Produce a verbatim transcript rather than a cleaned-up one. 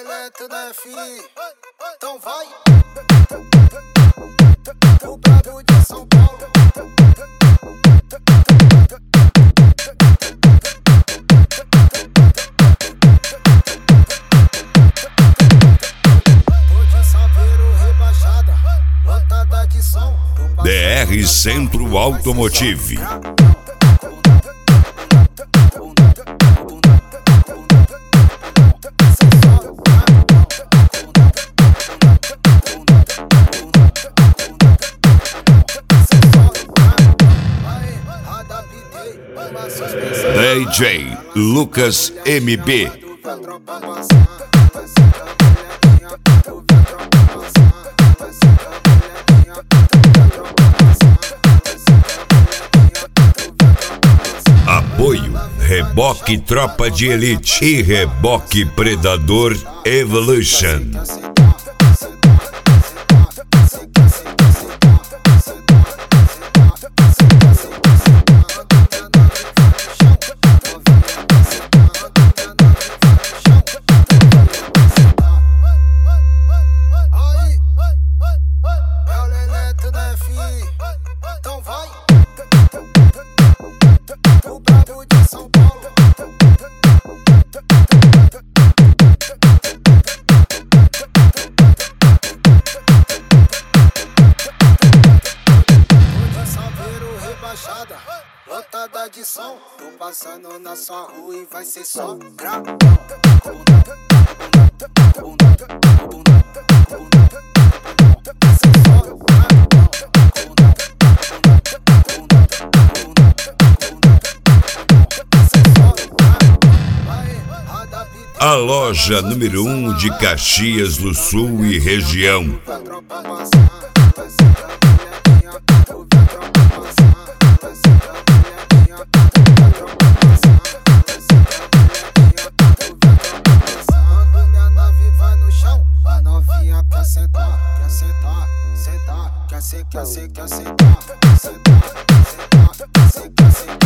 Eletro da F I, então vai. O brabo de São Paulo. Pode saber o rebaixada, lotada de som. D R Centro Automotive. D J Lucas M B. Apoio Reboque Tropa de Elite e Reboque Predador Evolution. Então vai. O brabo de São Paulo. Pode saber o rebaixada, lotada de som. Tô passando na sua rua e vai ser só grau. A loja número um de Caxias do Sul e região. Quando minha nave vai no chão, a novinha quer sentar, quer sentar, sentar, quer ser, quer ser, quer sentar, sentar, sentar, quer ser, quer ser.